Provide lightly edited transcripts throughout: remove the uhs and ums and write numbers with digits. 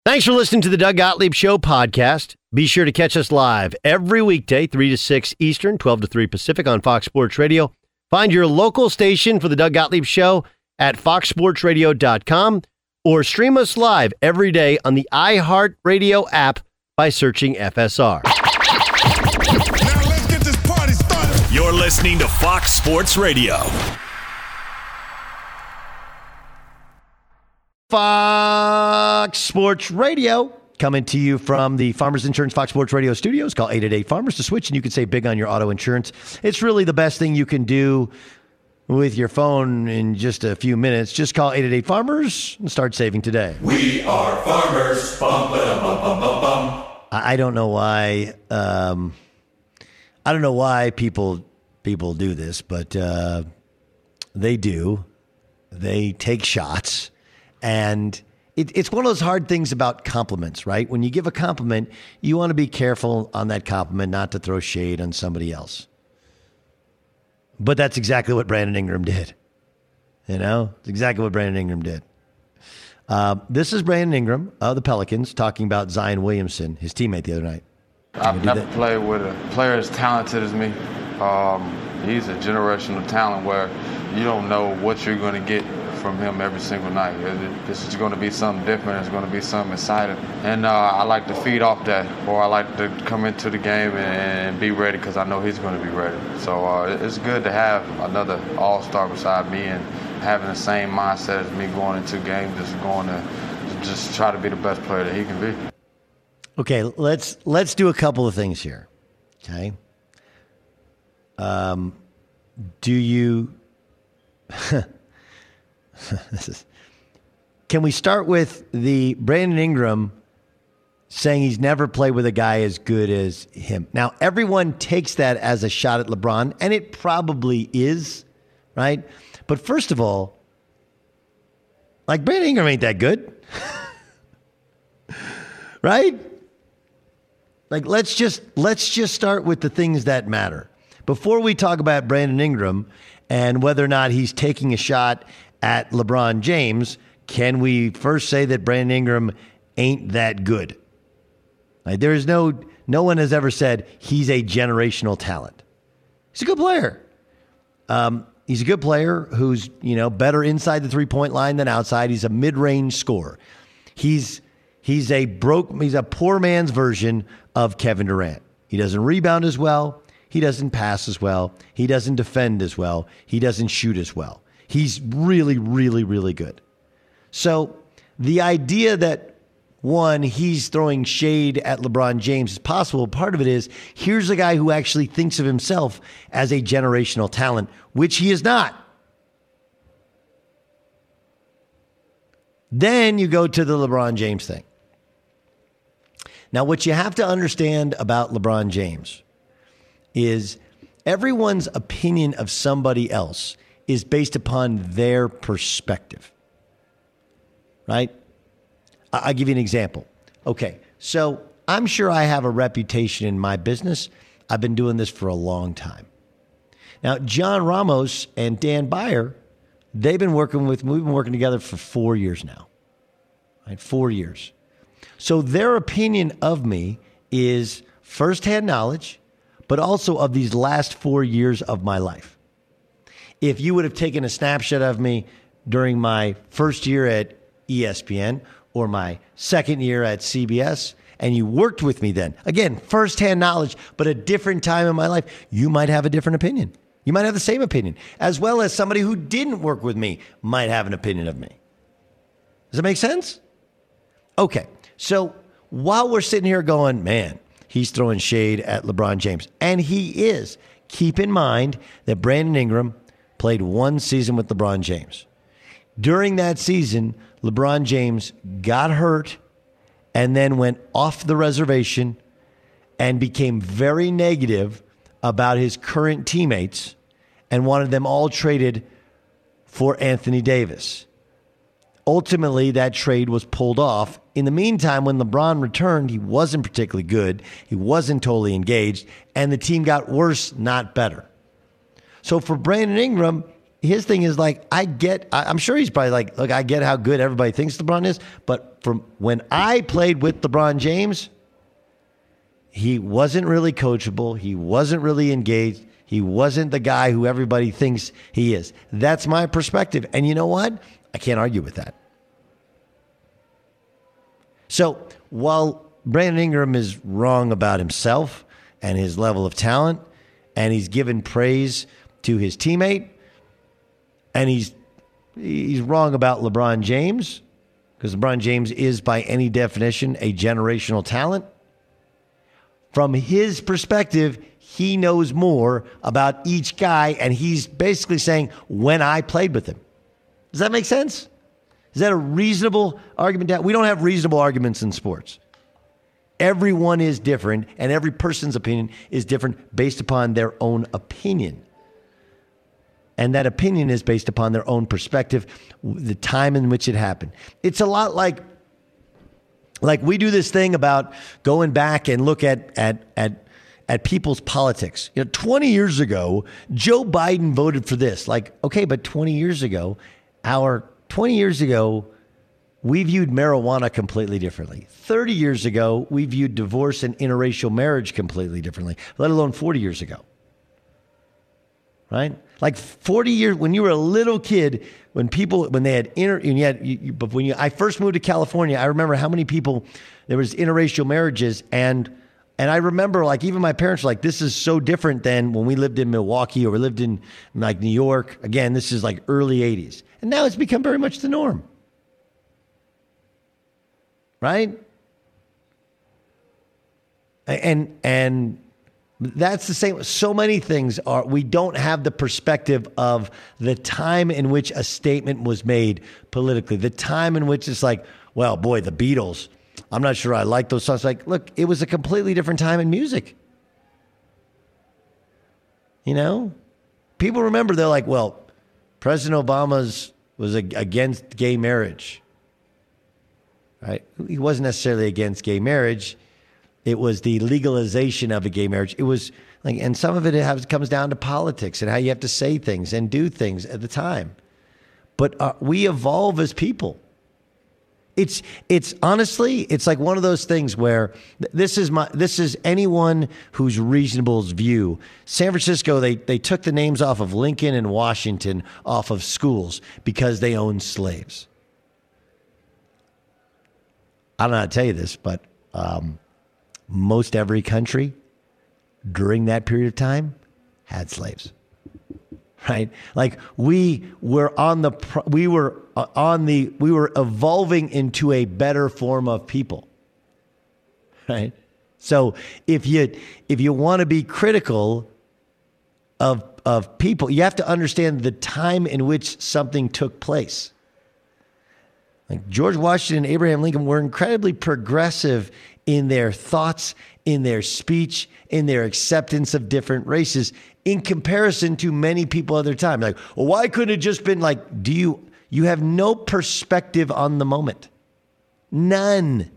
Thanks for listening to the Doug Gottlieb Show podcast. Be sure to catch us live every weekday, 3 to 6 Eastern, 12 to 3 Pacific on Fox Sports Radio. Find your local station for the Doug Gottlieb Show at foxsportsradio.com or stream us live every day on the iHeartRadio app by searching FSR. Now let's get this party started. You're listening to Fox Sports Radio. Fox Sports Radio coming to you from the Farmers Insurance Fox Sports Radio studios. Call 888-FARMERS to switch and you can save big on your auto insurance. It's really the best thing you can do with your phone in just a few minutes. Just call 888-FARMERS and start saving today. We are farmers. Bum, ba-dum, bum, bum, bum, bum. I don't know why. I don't know why people do this, but they do. They take shots, and it's one of those hard things about compliments, right? When you give a compliment, you want to be careful on that compliment, not to throw shade on somebody else. But that's exactly what Brandon Ingram did. You know, it's exactly what Brandon Ingram did. This is Brandon Ingram of the Pelicans talking about Zion Williamson, his teammate the other night. I've never played with a player as talented as me. He's a generational talent where you don't know what you're going to get from him every single night. This is going to be something different. It's going to be something exciting. And I like to feed off that, or I like to come into the game and be ready because I know he's going to be ready. So it's good to have another all-star beside me and having the same mindset as me going into games, just going to just try to be the best player that he can be. Okay, let's do a couple of things here. Okay. Do you can we start with the Brandon Ingram saying he's never played with a guy as good as him? Now, everyone takes that as a shot at LeBron, and it probably is, right? But first of all, like, Brandon Ingram ain't that good. Right? Like, let's just start with the things that matter. Before we talk about Brandon Ingram and whether or not he's taking a shot at LeBron James, can we first say that Brandon Ingram ain't that good? Like, there is no one has ever said he's a generational talent. He's a good player. He's a good player who's, better inside the three-point line than outside. He's a mid-range scorer. He's a poor man's version of Kevin Durant. He doesn't rebound as well. He doesn't pass as well. He doesn't defend as well. He doesn't shoot as well. He's really, really, really good. So the idea that, one, he's throwing shade at LeBron James is possible. Part of it is, here's a guy who actually thinks of himself as a generational talent, which he is not. Then you go to the LeBron James thing. Now, what you have to understand about LeBron James is everyone's opinion of somebody else is based upon their perspective, right? I'll give you an example. Okay, so I'm sure I have a reputation in my business. I've been doing this for a long time. Now, John Ramos and Dan Beyer, we've been working together for 4 years now, right? 4 years. So their opinion of me is firsthand knowledge, but also of these last 4 years of my life. If you would have taken a snapshot of me during my first year at ESPN or my second year at CBS, and you worked with me then, again, firsthand knowledge, but a different time in my life, you might have a different opinion. You might have the same opinion, as well as somebody who didn't work with me might have an opinion of me. Does that make sense? Okay, so while we're sitting here going, man, he's throwing shade at LeBron James, and he is, keep in mind that Brandon Ingram played one season with LeBron James. During that season, LeBron James got hurt and then went off the reservation and became very negative about his current teammates and wanted them all traded for Anthony Davis. Ultimately, that trade was pulled off. In the meantime, when LeBron returned, he wasn't particularly good. He wasn't totally engaged, and the team got worse, not better. So for Brandon Ingram, his thing is like, I'm sure he's probably like, look, I get how good everybody thinks LeBron is, but from when I played with LeBron James, he wasn't really coachable. He wasn't really engaged. He wasn't the guy who everybody thinks he is. That's my perspective. And you know what? I can't argue with that. So while Brandon Ingram is wrong about himself and his level of talent, and he's given praise to his teammate, and he's wrong about LeBron James, because LeBron James is by any definition a generational talent. From his perspective, he knows more about each guy, and he's basically saying, when I played with him. Does that make sense? Is that a reasonable argument? We don't have reasonable arguments in sports. Everyone is different, and every person's opinion is different based upon their own opinion. And that opinion is based upon their own perspective, the time in which it happened. It's a lot like we do this thing about going back and look at people's politics. 20 years ago, Joe Biden voted for this. Like, okay, but 20 years ago, we viewed marijuana completely differently. 30 years ago, we viewed divorce and interracial marriage completely differently, let alone 40 years ago. Right? Like 40 years, when you were a little kid, when they had I first moved to California, I remember how many people, there was interracial marriages, and I remember, like, even my parents were like, this is so different than when we lived in Milwaukee or we lived in, like, New York. Again, this is like early 80s. And now it's become very much the norm. Right? And that's the same. So many things we don't have the perspective of the time in which a statement was made politically, the time in which it's like, well, boy, the Beatles, I'm not sure I like those songs. Like, look, it was a completely different time in music. People remember, they're like, well, President Obama was against gay marriage. Right? He wasn't necessarily against gay marriage. It was the legalization of a gay marriage. It was like, and some of it comes down to politics and how you have to say things and do things at the time. But we evolve as people. It's honestly, it's like one of those things where this is anyone who's reasonable's view. San Francisco, they took the names off of Lincoln and Washington off of schools because they owned slaves. I don't know how to tell you this, but most every country during that period of time had slaves, right? Like we were evolving into a better form of people, right? So if you want to be critical of people, you have to understand the time in which something took place. Like George Washington and Abraham Lincoln were incredibly progressive in their thoughts, in their speech, in their acceptance of different races in comparison to many people at their time. Like, well, why couldn't it just been like, you have no perspective on the moment. None.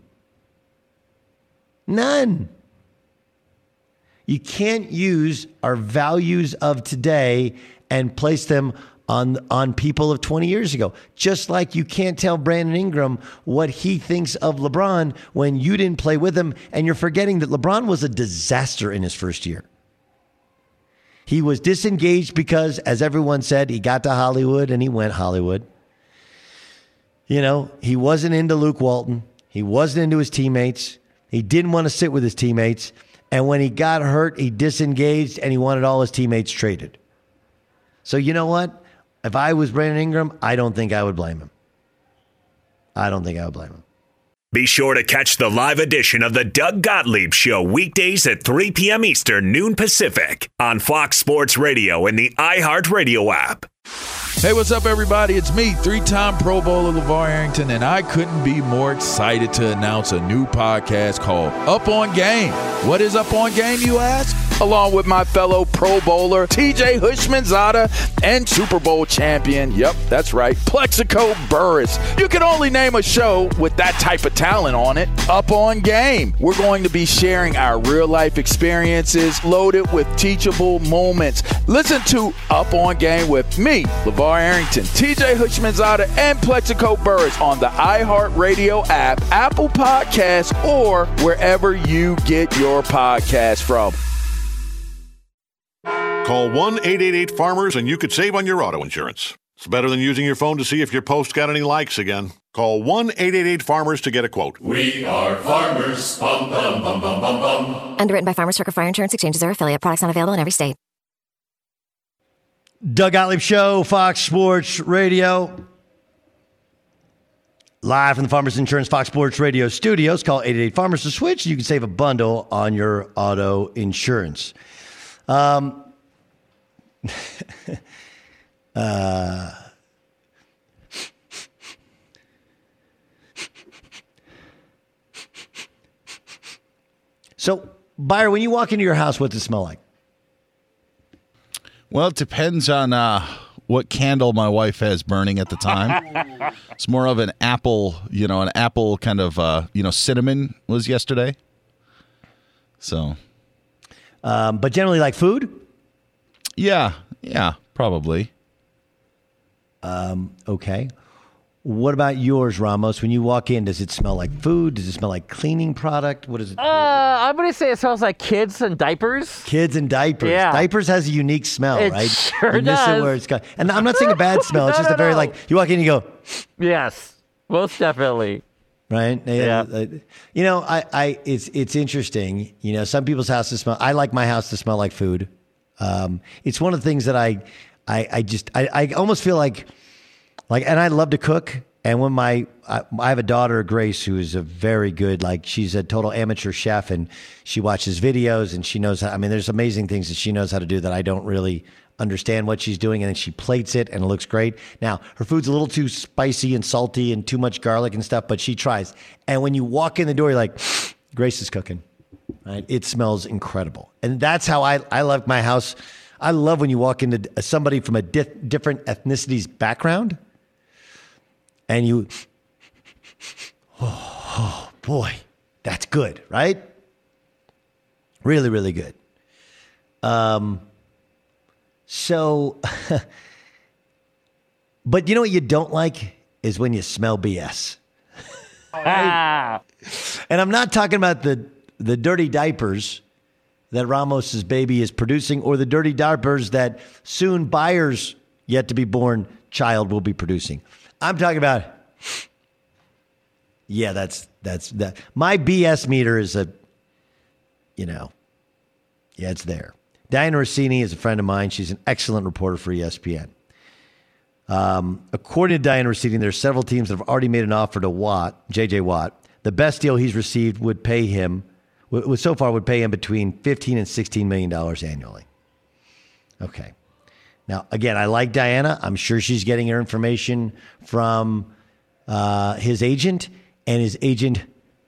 You can't use our values of today and place them on people of 20 years ago. Just like you can't tell Brandon Ingram what he thinks of LeBron when you didn't play with him, and you're forgetting that LeBron was a disaster in his first year. He was disengaged because, as everyone said, he got to Hollywood and he went Hollywood. He wasn't into Luke Walton. He wasn't into his teammates. He didn't want to sit with his teammates. And when he got hurt, he disengaged and he wanted all his teammates traded. So you know what? If I was Brandon Ingram, I don't think I would blame him. Be sure to catch the live edition of the Doug Gottlieb Show weekdays at 3 p.m. Eastern, noon Pacific on Fox Sports Radio and the iHeartRadio app. Hey, what's up, everybody? It's me, three-time Pro Bowler LeVar Arrington, and I couldn't be more excited to announce a new podcast called Up On Game. What is Up On Game, you ask? along with my fellow Pro Bowler, TJ Hushmanzada, and Super Bowl champion, yep, that's right, Plexico Burress. You can only name a show with that type of talent on it. Up on Game. We're going to be sharing our real-life experiences loaded with teachable moments. Listen to Up on Game with me, LeVar Arrington, TJ Hushmanzada, and Plexico Burress on the iHeartRadio app, Apple Podcasts, or wherever you get your podcast from. Call 1-888-FARMERS and you could save on your auto insurance. It's better than using your phone to see if your post got any likes again. Call 1-888-FARMERS to get a quote. We are farmers. Bum, bum, bum, bum, bum, bum. Underwritten by Farmers Trucker Fire Insurance Exchanges or affiliate. Products not available in every state. Doug Gottlieb Show, Fox Sports Radio. Live from the Farmers Insurance Fox Sports Radio studios. Call 888-FARMERS to switch. You can save a bundle on your auto insurance. So, Buyer, when you walk into your house, what does it smell like? Well, it depends on what candle my wife has burning at the time. It's more of an apple, kind of, cinnamon was yesterday. So. But generally like food? Yeah, probably. Okay. What about yours, Ramos? When you walk in, does it smell like food? Does it smell like cleaning product? What is it? I'm going to say it smells like kids and diapers. Kids and diapers. Yeah. Diapers has a unique smell, It right? sure You miss does. it where it's got, and I'm not saying a bad smell. It's No, just no, a very no. you walk in and you go, Yes, most definitely. right? Yeah. It's interesting. Some people's houses smell. I like my house to smell like food. It's one of the things that I almost feel like, and I love to cook. And when I have a daughter, Grace, who is a very good, she's a total amateur chef, and she watches videos and she knows how. I mean, there's amazing things that she knows how to do that I don't really understand what she's doing, and then she plates it and it looks great. Now, her food's a little too spicy and salty and too much garlic and stuff, but she tries. And when you walk in the door, you're like, Grace is cooking. Right? It smells incredible. And that's how I love my house. I love when you walk into somebody from a different ethnicity's background and you, oh boy, that's good, right? Really, really good. So, but you know what you don't like is when you smell BS. Right? And I'm not talking about the dirty diapers that Ramos's baby is producing, or the dirty diapers that soon Buyer's yet to be born child will be producing. I'm talking about, that's that. My BS meter is it's there. Diana Rossini is a friend of mine. She's an excellent reporter for ESPN. According to Diana Rossini, there are several teams that have already made an offer to J.J. Watt. The best deal he's received would pay him between $15 and $16 million annually. Okay. Now, again, I like Diana. I'm sure she's getting her information from his agent, and his agent.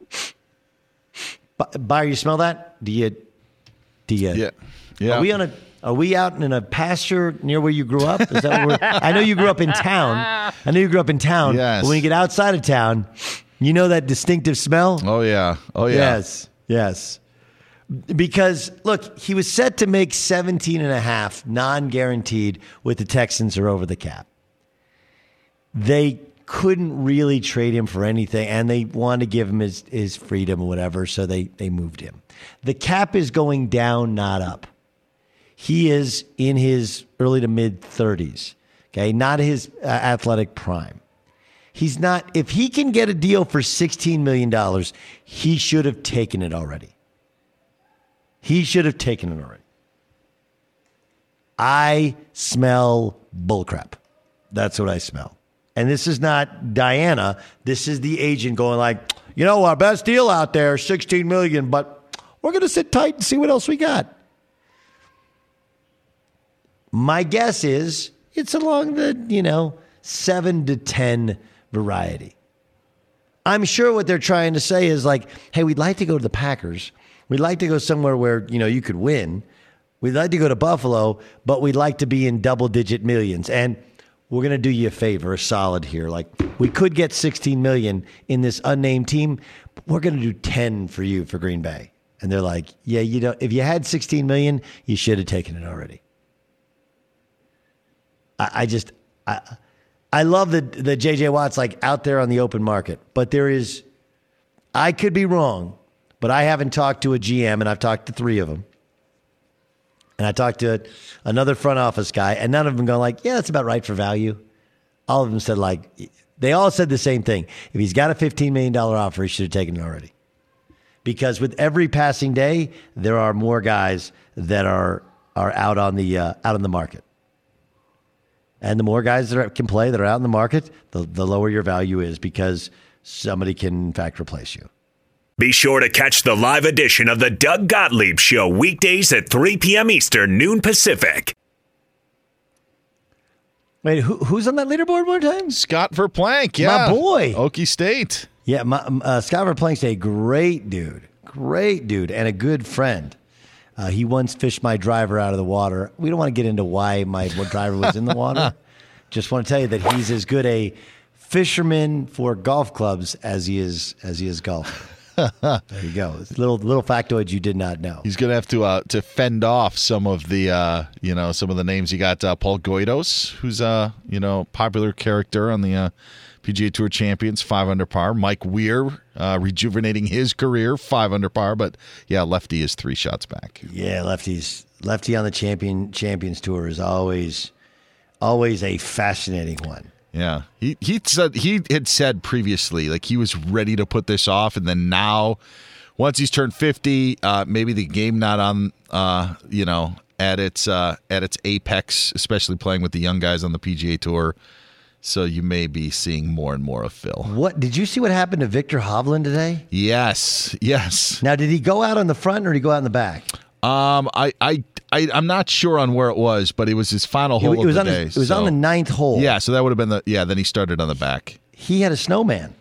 Buyer, you smell that? Do you? Yeah. Are we out in a pasture near where you grew up? Is that where I know you grew up in town. Yes. But when you get outside of town, you know that distinctive smell? Oh, yeah. Yes. Because, look, he was set to make 17.5 non-guaranteed with the Texans or over the cap. They couldn't really trade him for anything, and they wanted to give him his freedom or whatever, so they moved him. The cap is going down, not up. He is in his early to mid-30s, okay, not his athletic prime. He's not. If he can get a deal for $16 million, he should have taken it already. I smell bullcrap. That's what I smell. And this is not Diana. This is the agent going our best deal out there, $16 million, but we're going to sit tight and see what else we got. My guess is it's along the, 7 to 10 variety. I'm sure what they're trying to say is hey, we'd like to go to the Packers. We'd like to go somewhere where, you could win. We'd like to go to Buffalo, but we'd like to be in double-digit millions. And we're going to do you a favor, a solid here. Like, we could get $16 million in this unnamed team, but we're going to do 10 for you for Green Bay. And they're like, yeah, you know, if you had $16 million, you should have taken it already. I love that J.J. Watt's like out there on the open market, but there is, I could be wrong, but I haven't talked to a GM, and I've talked to 3 of them. And I talked to another front office guy, and none of them going like, yeah, that's about right for value. All of them said like, they all said the same thing. If he's got a $15 million offer, he should have taken it already. Because with every passing day, there are more guys that are out on the market. And the more guys that can play that are out in the market, the lower your value is, because somebody can in fact replace you. Be sure to catch the live edition of the Doug Gottlieb Show weekdays at 3 p.m. Eastern, noon Pacific. Wait, who's on that leaderboard one time? Scott Verplank, yeah. My boy. Okie State. Yeah, Scott Verplank's a great dude, and a good friend. He once fished my driver out of the water. We don't want to get into why my driver was in the water. Just want to tell you that he's as good a fisherman for golf clubs as he is golf. There you go. It's little factoids you did not know. He's going to have to fend off some of the some of the names. You got Paul Goydos, who's popular character on the PGA Tour Champions, 5 under par. Mike Weir, rejuvenating his career, 5 under par. But yeah, lefty is 3 shots back. Yeah, lefty on the Champions Tour is always a fascinating one. Yeah, he had said previously, like, he was ready to put this off, and then now, once he's turned 50, maybe the game not on at its apex, especially playing with the young guys on the PGA Tour. So you may be seeing more and more of Phil. What did you see? What happened to Victor Hovland today? Yes. Now, did he go out on the front or did he go out in the back? I'm not sure on where it was, but it was his final hole of the day. It was on the 9th hole. Yeah, so that would have been then he started on the back. He had a snowman.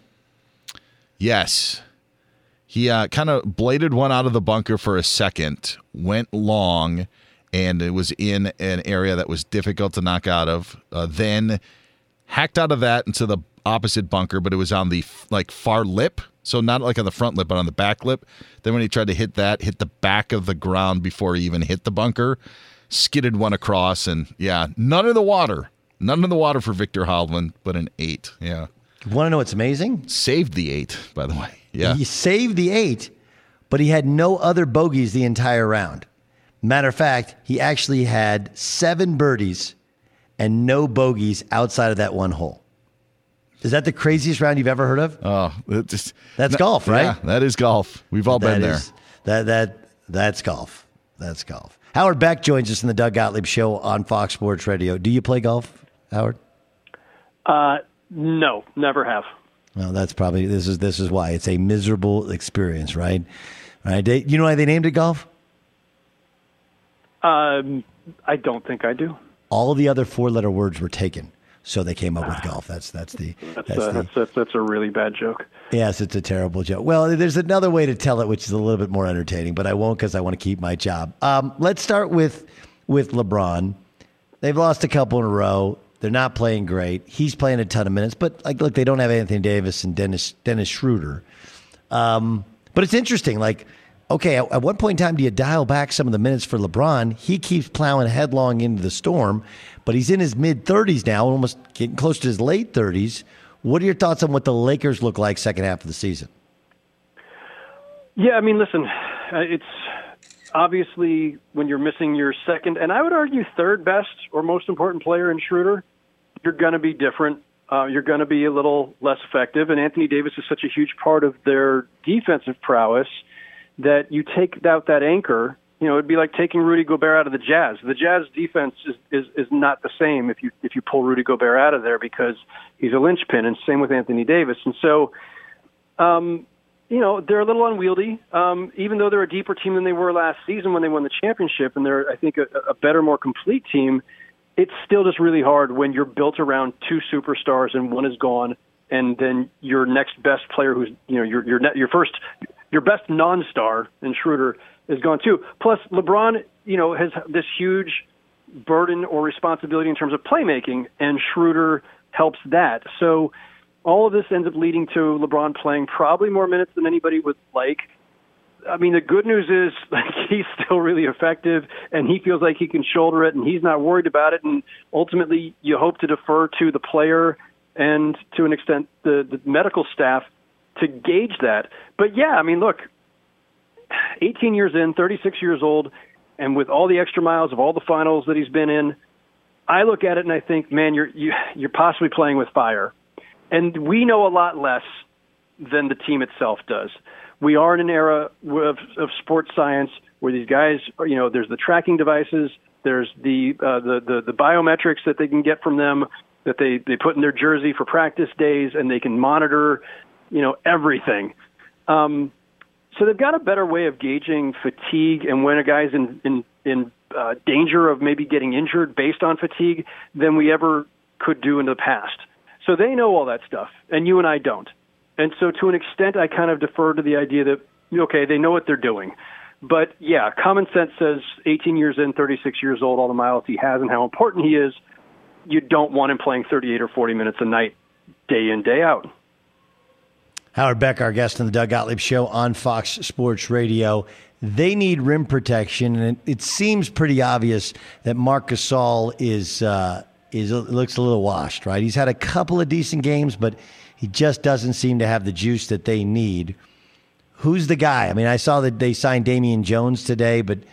Yes. He kind of bladed one out of the bunker for a second, went long, and it was in an area that was difficult to knock out of. Then hacked out of that into the opposite bunker, but it was on the far lip. So not like on the front lip, but on the back lip. Then when he tried to hit the back of the ground before he even hit the bunker, skidded one across, and yeah, none in the water for Victor Hovland, but an 8. Yeah. You want to know what's amazing? Saved the 8, by the way. Yeah. He saved the 8, but he had no other bogeys the entire round. Matter of fact, he actually had 7 birdies and no bogeys outside of that one hole. Is that the craziest round you've ever heard of? Oh, that's golf, right? Yeah, that is golf. We've all been there. That's golf. That's golf. Howard Beck joins us in the Doug Gottlieb Show on Fox Sports Radio. Do you play golf, Howard? No, never have. Well, that's probably this is why it's a miserable experience, right? Right? You know why they named it golf? I don't think I do. All the other 4-letter words were taken. So they came up with golf. That's a really bad joke. Yes, it's a terrible joke. Well, there's another way to tell it, which is a little bit more entertaining, but I won't because I want to keep my job. Let's start with LeBron. They've lost a couple in a row. They're not playing great. He's playing a ton of minutes, but look, they don't have Anthony Davis and Dennis Schroeder. But it's interesting. Okay, at one point in time, do you dial back some of the minutes for LeBron? He keeps plowing headlong into the storm, but he's in his mid-30s now, almost getting close to his late 30s. What are your thoughts on what the Lakers look like second half of the season? Yeah, I mean, listen, it's obviously when you're missing your second, and I would argue third best or most important player in Schroeder, you're going to be different. You're going to be a little less effective, and Anthony Davis is such a huge part of their defensive prowess that you take out that anchor. It'd be like taking Rudy Gobert out of the Jazz. The Jazz defense is not the same if you pull Rudy Gobert out of there because he's a linchpin, and same with Anthony Davis. And so, they're a little unwieldy, even though they're a deeper team than they were last season when they won the championship, and they're, I think, a better, more complete team. It's still just really hard when you're built around 2 superstars and one is gone, and then your next best player, who's your first your best non-star in Schroeder is gone too. Plus, LeBron, has this huge burden or responsibility in terms of playmaking, and Schroeder helps that. So all of this ends up leading to LeBron playing probably more minutes than anybody would like. I mean, the good news is he's still really effective, and he feels like he can shoulder it, and he's not worried about it. And ultimately, you hope to defer to the player and, to an extent, the medical staff to gauge that. But, yeah, I mean, look, 18 years in, 36 years old, and with all the extra miles of all the finals that he's been in, I look at it and I think, man, you're possibly playing with fire. And we know a lot less than the team itself does. We are in an era of sports science where these guys, there's the tracking devices, there's the biometrics that they can get from them that they put in their jersey for practice days, and they can monitor, everything. So they've got a better way of gauging fatigue and when a guy's in danger of maybe getting injured based on fatigue than we ever could do in the past. So they know all that stuff, and you and I don't. And so to an extent, I kind of defer to the idea that, okay, they know what they're doing. But, yeah, common sense says 18 years in, 36 years old, all the miles he has and how important he is, you don't want him playing 38 or 40 minutes a night, day in, day out. Howard Beck, our guest on the Doug Gottlieb Show on Fox Sports Radio. They need rim protection, and it seems pretty obvious that Marc Gasol looks a little washed, right? He's had a couple of decent games, but he just doesn't seem to have the juice that they need. Who's the guy? I mean, I saw that they signed Damian Jones today, but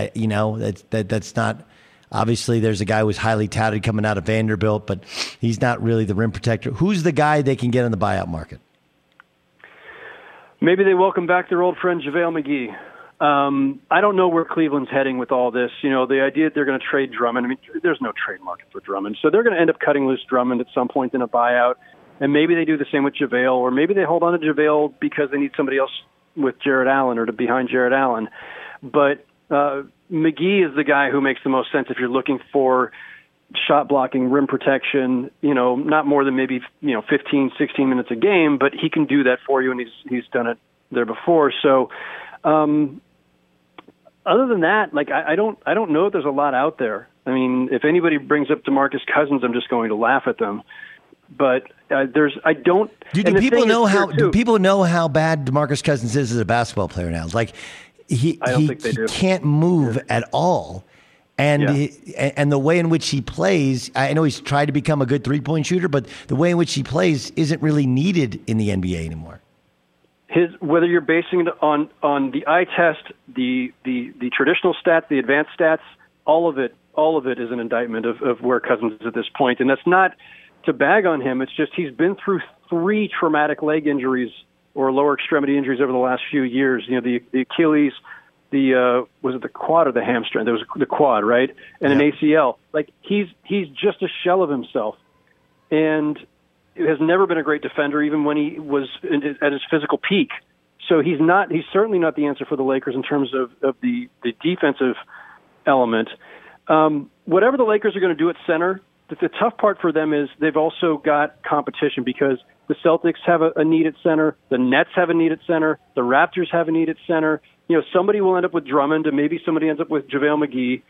that's not. Obviously, there's a guy who was highly touted coming out of Vanderbilt, but he's not really the rim protector. Who's the guy they can get in the buyout market? Maybe they welcome back their old friend JaVale McGee. I don't know where Cleveland's heading with all this. The idea that they're going to trade Drummond, I mean, there's no trade market for Drummond. So they're going to end up cutting loose Drummond at some point in a buyout. And maybe they do the same with JaVale, or maybe they hold on to JaVale because they need somebody else with Jared Allen or behind Jared Allen. But McGee is the guy who makes the most sense if you're looking for shot blocking, rim protection, not more than maybe, 15, 16 minutes a game, but he can do that for you, and he's done it there before. So other than that, I don't know if there's a lot out there. I mean, if anybody brings up DeMarcus Cousins, I'm just going to laugh at them. But do people know how bad DeMarcus Cousins is as a basketball player now? It's like he can't move at all. And and the way in which he plays, I know he's tried to become a good three-point shooter, but the way in which he plays isn't really needed in the NBA anymore. Whether you're basing it on the eye test, the traditional stats, the advanced stats, all of it is an indictment of where Cousins is at this point. And that's not to bag on him. It's just he's been through 3 traumatic leg injuries or lower extremity injuries over the last few years. The Achilles, was it the quad or the hamstring? There was the quad, right? And an ACL. He's just a shell of himself, and has never been a great defender, even when he was at his physical peak. So he's certainly not the answer for the Lakers in terms of the defensive element. Whatever the Lakers are going to do at center, the tough part for them is they've also got competition because the Celtics have a need at center, the Nets have a need at center, the Raptors have a need at center. Somebody will end up with Drummond, and maybe somebody ends up with JaVale McGee.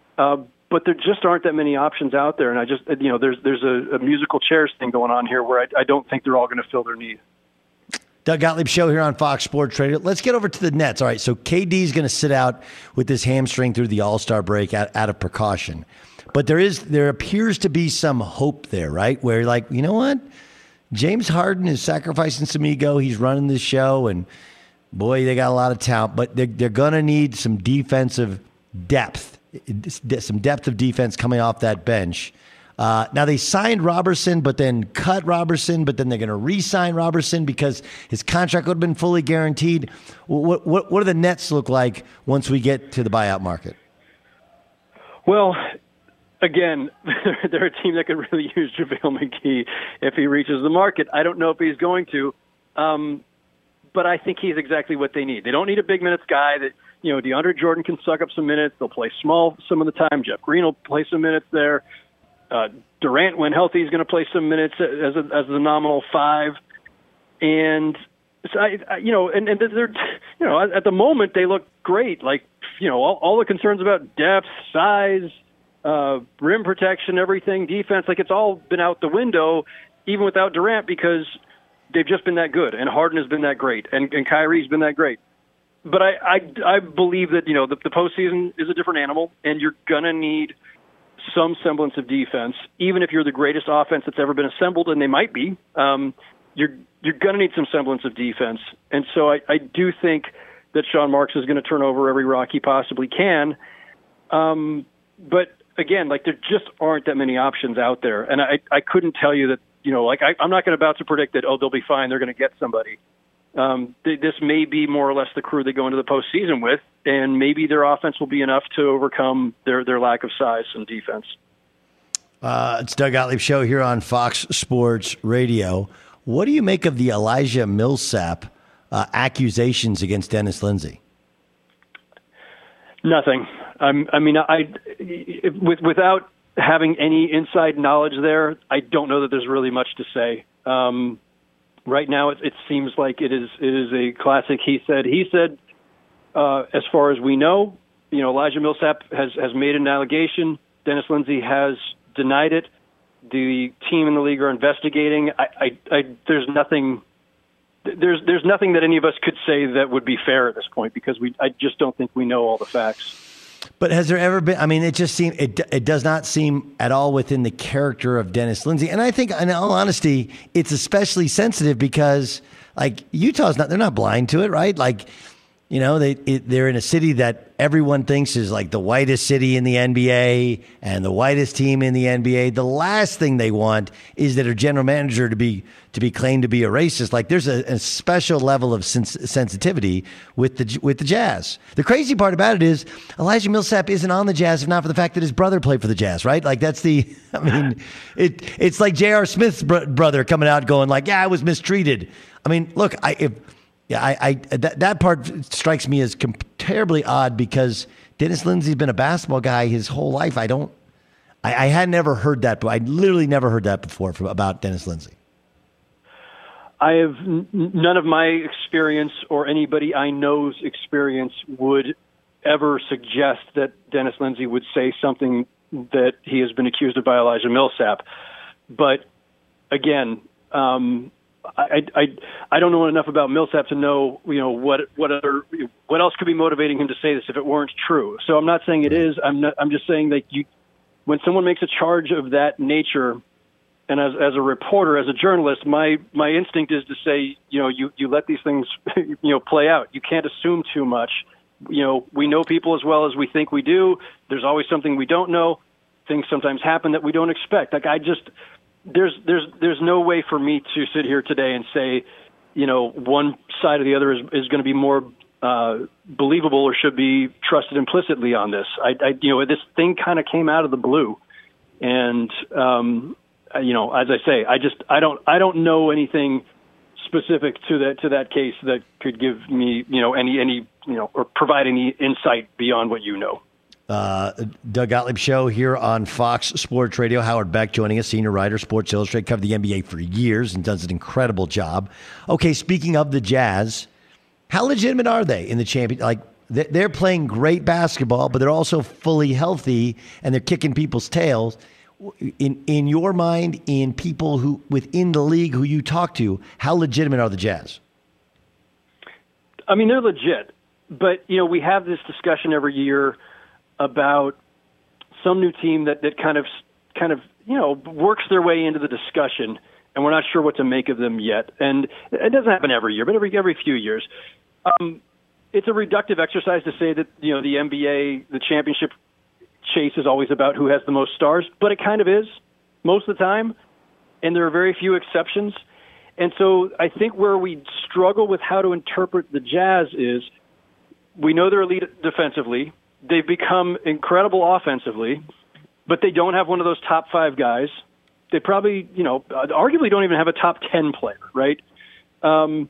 But there just aren't that many options out there. And there's a musical chairs thing going on here where I don't think they're all going to fill their need. Doug Gottlieb Show here on Fox Sports Radio. Let's get over to the Nets. All right, so KD's going to sit out with this hamstring through the All-Star break out of precaution. But there appears to be some hope there, right? Where you know what? James Harden is sacrificing some ego. He's running this show, and boy, they got a lot of talent. But they're going to need some defensive depth, some depth of defense coming off that bench. Now, they signed Robertson, but then cut Robertson, but then they're going to re-sign Robertson because his contract would have been fully guaranteed. What do the Nets look like once we get to the buyout market? Well, again, they're a team that could really use JaVale McGee if he reaches the market. I don't know if he's going to, but I think he's exactly what they need. They don't need a big minutes guy that, DeAndre Jordan can suck up some minutes. They'll play small some of the time. Jeff Green will play some minutes there. Durant, when healthy, is going to play some minutes as a nominal 5. And So and they're, at the moment they look great. Like, all the concerns about depth, size, rim protection, everything, defense, like it's all been out the window, even without Durant, because they've just been that good, and Harden has been that great, and Kyrie's been that great. But I believe that, the postseason is a different animal, and you're going to need some semblance of defense, even if you're the greatest offense that's ever been assembled, and they might be. You're going to need some semblance of defense. And so I do think that Sean Marks is going to turn over every rock he possibly can. But again, like, there just aren't that many options out there. And I couldn't tell you that, I'm not going to about to predict that, they'll be fine, they're going to get somebody. This may be more or less the crew they go into the postseason with, and maybe their offense will be enough to overcome their lack of size and defense. It's Doug Gottlieb Show here on Fox Sports Radio. What do you make of the Elijah Millsap accusations against Dennis Lindsey? Nothing. Without having any inside knowledge there, I don't know that there's really much to say. Right now, it seems like it is a classic he said. As far as we know, Elijah Millsap has made an allegation. Dennis Lindsey has denied it. The team in the league are investigating. There's nothing that any of us could say that would be fair at this point, because I just don't think we know all the facts. But has there ever been? I mean, it just seems it does not seem at all within the character of Dennis Lindsey. And I think, in all honesty, it's especially sensitive because, like, Utah's they're not blind to it, right? Like, they're in a city that everyone thinks is like the whitest city in the NBA and the whitest team in the NBA. The last thing they want is that a general manager to be claimed to be a racist. Like, there's a special level of sensitivity with the Jazz. The crazy part about it is Elijah Millsap isn't on the Jazz if not for the fact that his brother played for the Jazz, right? Like, it's like J.R. Smith's brother coming out going like, yeah, I was mistreated. I mean, look, that part strikes me as terribly odd because Dennis Lindsey's been a basketball guy his whole life. I had never heard that, but I literally never heard that before about Dennis Lindsey. I have none of my experience or anybody I know's experience would ever suggest that Dennis Lindsey would say something that he has been accused of by Elijah Millsap. But again, I don't know enough about Millsap to know, what else could be motivating him to say this if it weren't true. So I'm not saying it is. I'm just saying that when someone makes a charge of that nature, and as a reporter, as a journalist, my instinct is to say, you let these things, play out. You can't assume too much. We know people as well as we think we do. There's always something we don't know. Things sometimes happen that we don't expect. Like, there's no way for me to sit here today and say, one side or the other is going to be more believable or should be trusted implicitly on this. This thing kind of came out of the blue, and as I say, I don't know anything specific to that case that could give me any or provide any insight beyond what you know. Doug Gottlieb Show here on Fox Sports Radio. Howard Beck joining us, senior writer, Sports Illustrated, covered the NBA for years and does an incredible job. Okay, speaking of the Jazz, how legitimate are they in the champion? Like, they're playing great basketball, but they're also fully healthy and they're kicking people's tails. In your mind, in people who within the league who you talk to, how legitimate are the Jazz? I mean, they're legit, but we have this discussion every year about some new team that kind of works their way into the discussion, and we're not sure what to make of them yet. And it doesn't happen every year, but every few years. It's a reductive exercise to say that the NBA, the championship chase is always about who has the most stars, but it kind of is most of the time, and there are very few exceptions. And so I think where we struggle with how to interpret the Jazz is we know they're elite defensively. They've become incredible offensively, but they don't have one of those top 5 guys. They probably, arguably don't even have a top 10 player, right? And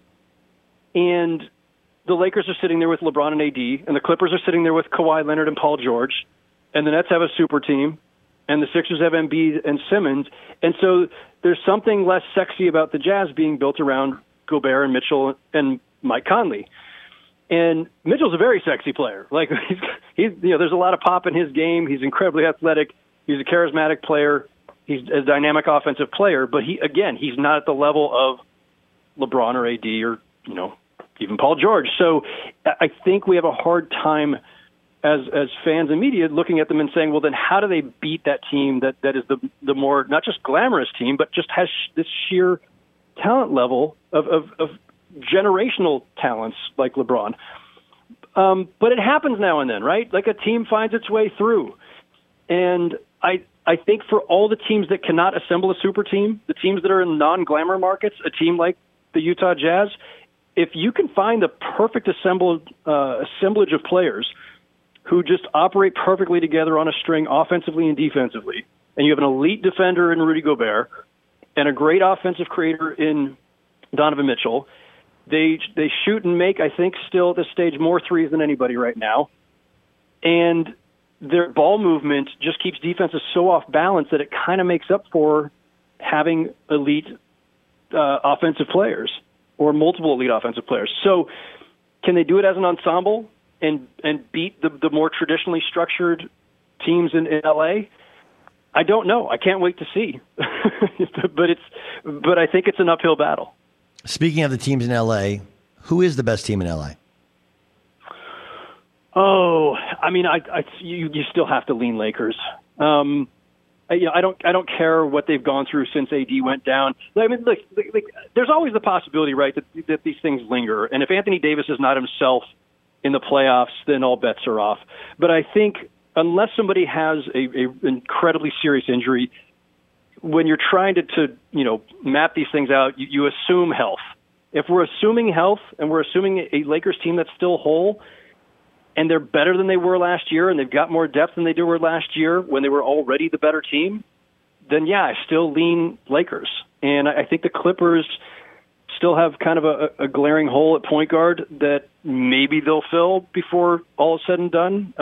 the Lakers are sitting there with LeBron and AD, and the Clippers are sitting there with Kawhi Leonard and Paul George, and the Nets have a super team, and the Sixers have Embiid and Simmons. And so there's something less sexy about the Jazz being built around Gobert and Mitchell and Mike Conley. And Mitchell's a very sexy player. Like he's there's a lot of pop in his game. He's incredibly athletic. He's a charismatic player. He's a dynamic offensive player. But he's not at the level of LeBron or AD or even Paul George. So I think we have a hard time as fans and media looking at them and saying, well, then how do they beat that team that is the more not just glamorous team, but just has this sheer talent level of generational talents like LeBron. But it happens now and then, right? Like a team finds its way through. And I think for all the teams that cannot assemble a super team, the teams that are in non-glamour markets, a team like the Utah Jazz, if you can find the perfect assemblage of players who just operate perfectly together on a string offensively and defensively, and you have an elite defender in Rudy Gobert and a great offensive creator in Donovan Mitchell, they shoot and make, I think, still at this stage more threes than anybody right now. And their ball movement just keeps defenses so off balance that it kind of makes up for having elite offensive players or multiple elite offensive players. So can they do it as an ensemble and beat the more traditionally structured teams in LA? I don't know. I can't wait to see. but I think it's an uphill battle. Speaking of the teams in LA, who is the best team in LA? Oh, I mean, you still have to lean Lakers. I don't care what they've gone through since AD went down. I mean, look, there's always the possibility, right, that these things linger. And if Anthony Davis is not himself in the playoffs, then all bets are off. But I think unless somebody has a incredibly serious injury, when you're trying to map these things out, you assume health. If we're assuming health and we're assuming a Lakers team that's still whole and they're better than they were last year and they've got more depth than they were last year when they were already the better team, then yeah, I still lean Lakers. And I think the Clippers still have kind of a glaring hole at point guard that maybe they'll fill before all is said and done.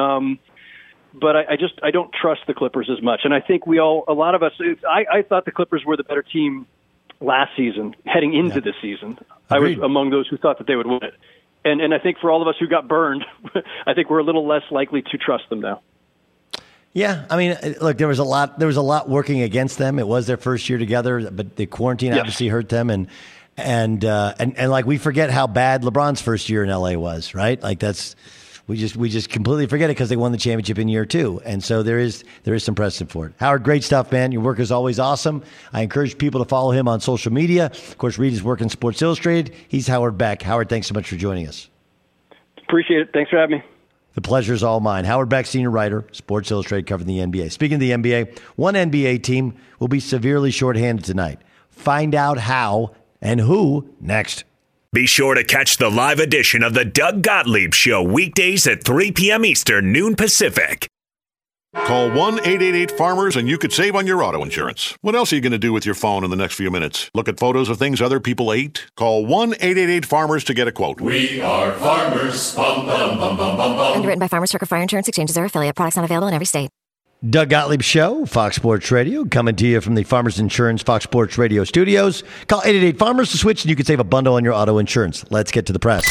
But I don't trust the Clippers as much. And I think a lot of us, I thought the Clippers were the better team last season, heading into the season. Agreed. I was among those who thought that they would win it. And I think for all of us who got burned, I think we're a little less likely to trust them now. Yeah, I mean, look, there was a lot working against them. It was their first year together, but the quarantine obviously hurt them, and like we forget how bad LeBron's first year in LA was, right? Like we just completely forget it because they won the championship in year 2, and so there is some precedent for it. Howard, great stuff, man. Your work is always awesome. I encourage people to follow him on social media. Of course, read his work in Sports Illustrated. He's Howard Beck. Howard, thanks so much for joining us. Appreciate it. Thanks for having me. The pleasure is all mine. Howard Beck, senior writer, Sports Illustrated, covering the NBA. Speaking of the NBA, one NBA team will be severely shorthanded tonight. Find out how and who next. Be sure to catch the live edition of the Doug Gottlieb Show weekdays at 3 p.m. Eastern, noon Pacific. Call 1-888-FARMERS and you could save on your auto insurance. What else are you going to do with your phone in the next few minutes? Look at photos of things other people ate? Call 1-888-FARMERS to get a quote. We are farmers. Bum, bum, bum, bum, bum, bum. Underwritten by Farmers Circle Fire Insurance Exchanges or affiliate. Products not available in every state. Doug Gottlieb Show, Fox Sports Radio, coming to you from the Farmers Insurance Fox Sports Radio studios. Call 888-FARMERS to switch and you can save a bundle on your auto insurance. Let's get to the press.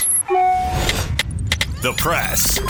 The press.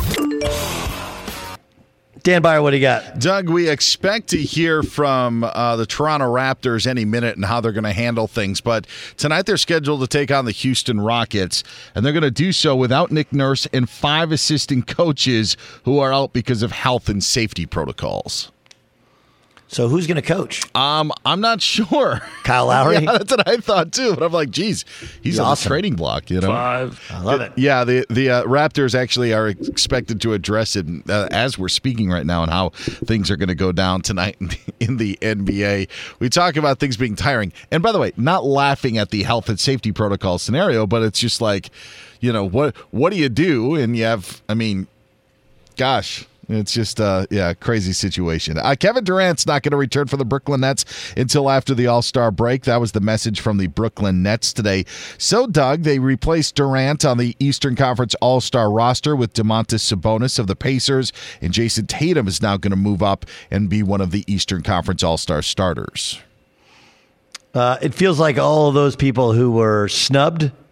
Dan Byer, what do you got? Doug, we expect to hear from the Toronto Raptors any minute and how they're going to handle things. But tonight they're scheduled to take on the Houston Rockets, and they're going to do so without Nick Nurse and 5 assistant coaches who are out because of health and safety protocols. So who's going to coach? I'm not sure. Kyle Lowry? Yeah, that's what I thought too. But I'm like, geez, he's on awesome. the trading block, you know. 5. I love it. Yeah, the Raptors actually are expected to address it as we're speaking right now and how things are going to go down tonight in the NBA. We talk about things being tiring. And by the way, not laughing at the health and safety protocol scenario, but it's just like, what do you do? And you have, gosh. It's just crazy situation. Kevin Durant's not going to return for the Brooklyn Nets until after the All-Star break. That was the message from the Brooklyn Nets today. So, Doug, they replaced Durant on the Eastern Conference All-Star roster with Domantas Sabonis of the Pacers, and Jason Tatum is now going to move up and be one of the Eastern Conference All-Star starters. It feels like all of those people who were snubbed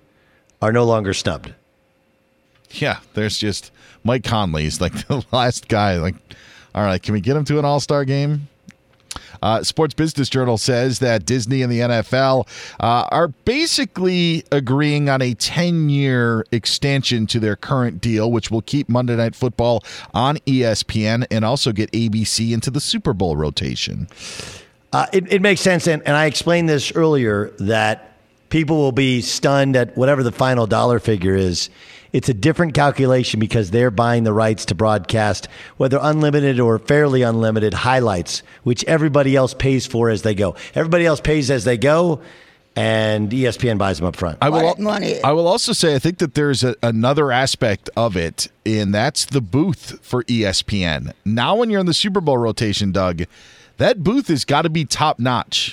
are no longer snubbed. Yeah, there's just Mike Conley's like the last guy. Like, all right, can we get him to an All-Star game? Sports Business Journal says that Disney and the NFL are basically agreeing on a 10-year extension to their current deal, which will keep Monday Night Football on ESPN and also get ABC into the Super Bowl rotation. It makes sense, and I explained this earlier, that people will be stunned at whatever the final dollar figure is. It's a different calculation because they're buying the rights to broadcast, whether unlimited or fairly unlimited, highlights, which everybody else pays for as they go. Everybody else pays as they go, and ESPN buys them up front. I will also say I think that there's another aspect of it, and that's the booth for ESPN. Now when you're in the Super Bowl rotation, Doug, that booth has got to be top notch.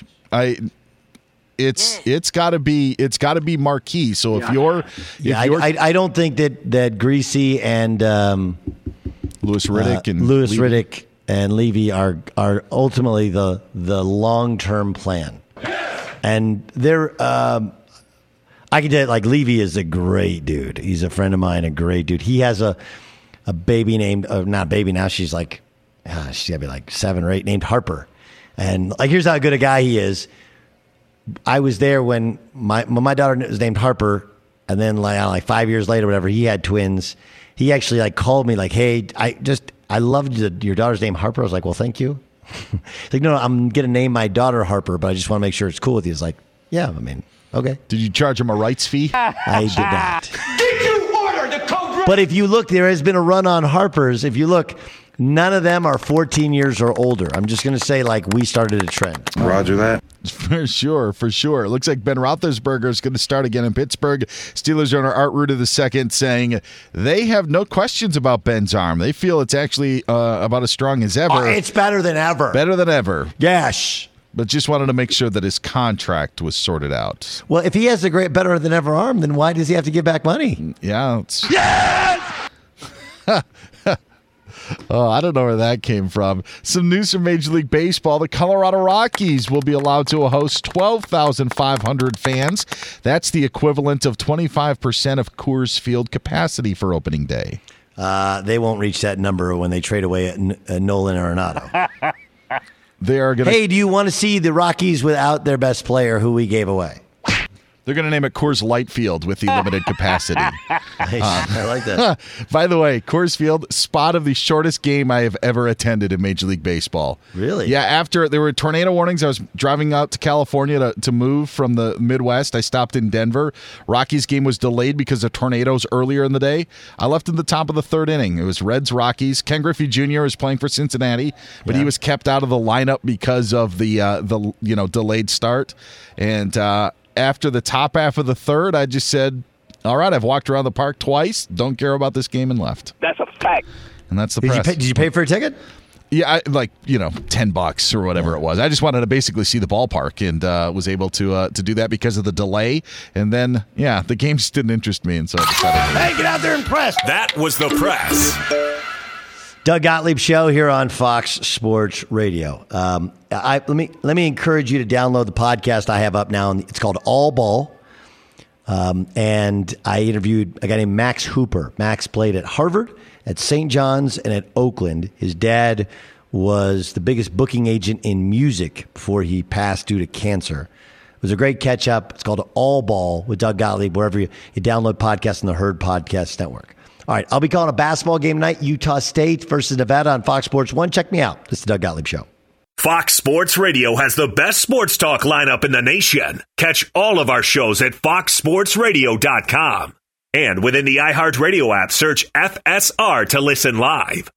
It's got to be marquee. So I don't think that Greasy and Louis Riddick and Levy are ultimately the long-term plan. And they're I can tell you, like, Levy is a great dude. He's a friend of mine, a great dude. He has a baby named not baby now. She's like she's gotta be like 7 or 8, named Harper. And like, here's how good a guy he is. I was there when my daughter was named Harper, and then like 5 years later, whatever, he had twins. He actually like called me like, "Hey, I loved your daughter's name Harper." I was like, "Well, thank you." He's like, "No, I'm gonna name my daughter Harper, but I just want to make sure it's cool with you." It's like, "Yeah, I mean, okay." Did you charge him a rights fee? I did not. Did you order the Cobra? But if you look, there has been a run on Harpers. If you look, none of them are 14 years or older. I'm just going to say, like, we started a trend. Roger that. For sure. It looks like Ben Roethlisberger is going to start again in Pittsburgh. Steelers owner Art Ruda II saying they have no questions about Ben's arm. They feel it's actually about as strong as ever. It's better than ever. Better than ever. Yes. But just wanted to make sure that his contract was sorted out. Well, if he has a great better than ever arm, then why does he have to give back money? Yeah. Yes! Oh, I don't know where that came from. Some news from Major League Baseball. The Colorado Rockies will be allowed to host 12,500 fans. That's the equivalent of 25% of Coors Field capacity for opening day. They won't reach that number when they trade away Nolan Arenado. They are going. Hey, do you want to see the Rockies without their best player who we gave away? They're going to name it Coors Light Field with the limited capacity. I like that. By the way, Coors Field, spot of the shortest game I have ever attended in Major League Baseball. Really? Yeah, after there were tornado warnings, I was driving out to California to move from the Midwest. I stopped in Denver. Rockies game was delayed because of tornadoes earlier in the day. I left in the top of the third inning. It was Reds-Rockies. Ken Griffey Jr. was playing for Cincinnati, but he was kept out of the lineup because of the delayed start. And after the top half of the third, I just said, all right, I've walked around the park twice. Don't care about this game, and left. That's a fact. And that's the press. Did you pay for a ticket? Yeah, $10 or whatever it was. I just wanted to basically see the ballpark, and was able to do that because of the delay. And then, the game just didn't interest me, and so I decided. Hey, get out there and press. That was the press. Doug Gottlieb Show here on Fox Sports Radio. Let me encourage you to download the podcast I have up now. It's called All Ball. And I interviewed a guy named Max Hooper. Max played at Harvard, at St. John's, and at Oakland. His dad was the biggest booking agent in music before he passed due to cancer. It was a great catch up. It's called All Ball with Doug Gottlieb, wherever you download podcasts on the Herd Podcast Network. All right, I'll be calling a basketball game tonight, Utah State versus Nevada on Fox Sports 1. Check me out. This is the Doug Gottlieb Show. Fox Sports Radio has the best sports talk lineup in the nation. Catch all of our shows at foxsportsradio.com. And within the iHeartRadio app, search FSR to listen live.